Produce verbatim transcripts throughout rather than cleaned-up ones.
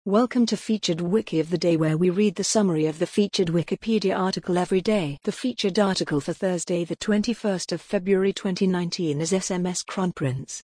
Welcome to Featured Wiki of the Day, where we read the summary of the featured Wikipedia article every day. The featured article for Thursday the twenty-first of February twenty nineteen is S M S Kronprinz.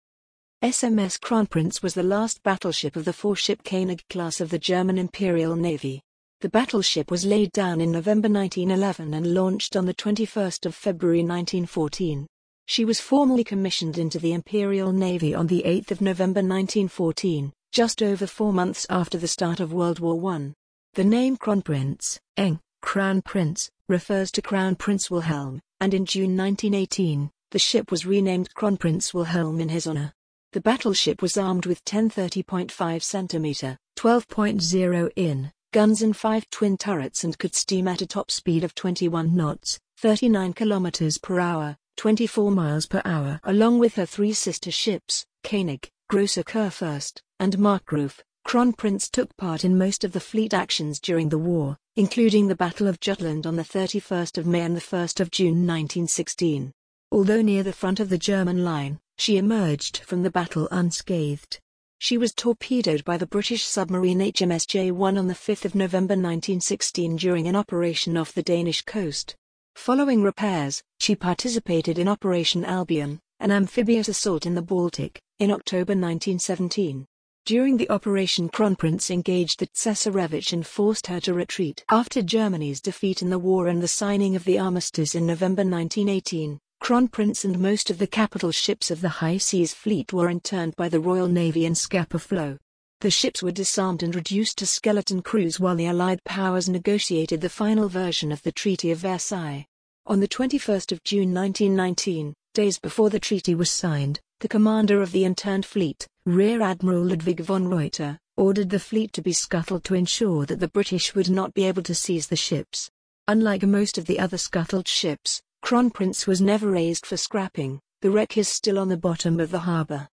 S M S Kronprinz was the last battleship of the four-ship Koenig class of the German Imperial Navy. The battleship was laid down in November nineteen eleven and launched on the twenty-first of February nineteen fourteen. She was formally commissioned into the Imperial Navy on the eighth of November nineteen fourteen. Just over four months after the start of World War One. The name Kronprinz, Eng, Crown Prince, refers to Crown Prince Wilhelm, and in June nineteen eighteen, the ship was renamed Kronprinz Wilhelm in his honor. The battleship was armed with ten thirty point five centimeter, twelve point zero in, guns and five twin turrets, and could steam at a top speed of twenty-one knots, thirty-nine kilometers per hour, twenty-four miles per hour. Along with her three sister ships, Koenig, Großer Kurfürst, and Markgraf, Kronprinz took part in most of the fleet actions during the war, including the Battle of Jutland on the thirty-first of May and the first of June nineteen sixteen. Although near the front of the German line, she emerged from the battle unscathed. She was torpedoed by the British submarine H M S J one on the fifth of November nineteen sixteen during an operation off the Danish coast. Following repairs, she participated in Operation Albion, an amphibious assault in the Baltic, in October nineteen seventeen. During the operation, Kronprinz engaged the Cesarewitch and forced her to retreat. After Germany's defeat in the war and the signing of the armistice in November nineteen eighteen, Kronprinz and most of the capital ships of the High Seas Fleet were interned by the Royal Navy in Scapa Flow. The ships were disarmed and reduced to skeleton crews while the Allied powers negotiated the final version of the Treaty of Versailles. On the twenty-first of June nineteen nineteen, days before the treaty was signed, the commander of the interned fleet, Rear Admiral Ludwig von Reuter, ordered the fleet to be scuttled to ensure that the British would not be able to seize the ships. Unlike most of the other scuttled ships, Kronprinz was never raised for scrapping. The wreck is still on the bottom of the harbor.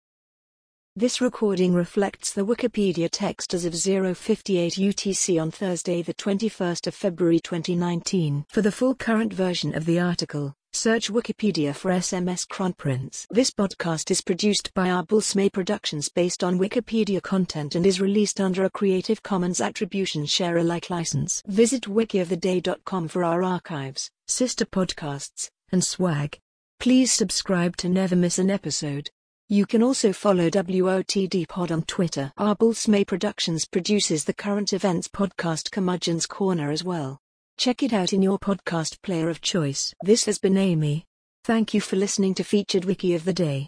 This recording reflects the Wikipedia text as of zero fifty-eight U T C on Thursday the twenty-first of February twenty nineteen. For the full current version of the article, search Wikipedia for S M S Kronprinz. This podcast is produced by Arbulsmay Productions based on Wikipedia content and is released under a Creative Commons Attribution Share Alike license. Visit wiki of the day dot com for our archives, sister podcasts, and swag. Please subscribe to never miss an episode. You can also follow W O T D Pod on Twitter. Arbulsmay Productions produces the current events podcast Curmudgeon's Corner as well. Check it out in your podcast player of choice. This has been Amy. Thank you for listening to Featured Wiki of the Day.